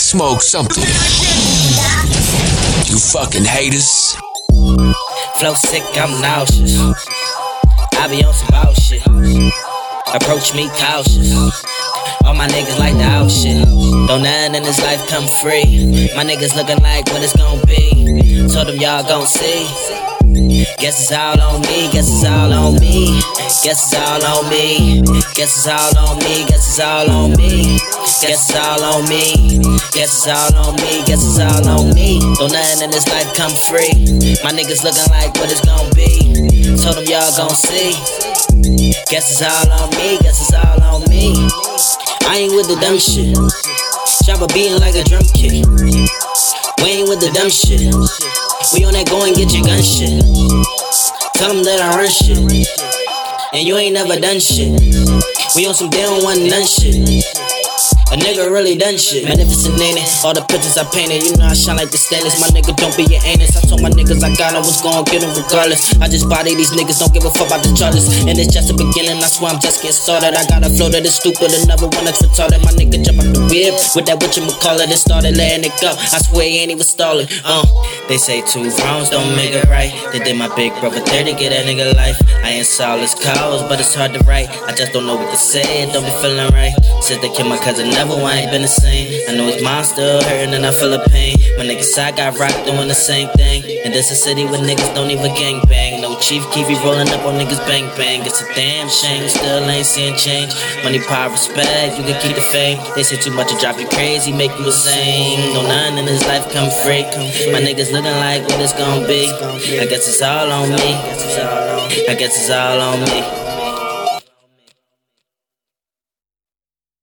smoke something. You fucking haters. Flow sick, I'm nauseous. I be on some bullshit. Approach me cautious. All my niggas like the out shit. Don't nothing in this life come free. My niggas looking like what it's gon' be. Told them y'all gon' see. Guess it's all on me, guess it's all on me. Guess it's all on me. Guess it's all on me, guess it's all on me. Guess it's all on me. Guess it's all on me, guess it's all on me. Don't nothing in this life come free. My niggas looking like what it's gon' be. Told them y'all gon' see. Guess it's all on me, guess it's all on me. I ain't with the dumb shit. Chopper beating like a drum kit. We ain't with the dumb shit. We on that go and get your gun shit. Tell them that I run shit. And you ain't never done shit. We on some they don't want none shit. A nigga really done shit. Magnificent ain't it? All the pictures I painted, you know I shine like the stainless. My nigga don't be your anus. I told my niggas I got 'em, was gon' get 'em regardless. I just body these niggas, don't give a fuck about the charges. And it's just the beginning, I swear I'm just getting started. I got a flow that is stupid, another one that's retarded. My nigga jump out the whip with that whatchamacallit and started letting it go. I swear he ain't even stalling. They say two wrongs don't make it right. They did my big brother 30, get that nigga life. I ain't saw his cause, but it's hard to write. I just don't know what to say, it don't be feeling right. Since they killed my cousin, never I ain't been the same. I know his mind still hurting and I feel the pain. My niggas side got rocked doing the same thing. And this a city where niggas don't even gang bang. No Chief Keef rolling up on niggas bang bang. It's a damn shame, still ain't seeing change. Money, power, respect, you can keep the fame. They say too much to drive you crazy, make you insane. No none in this life come free. My niggas looking like what it's gon' be. I guess it's all on me. I guess it's all on me.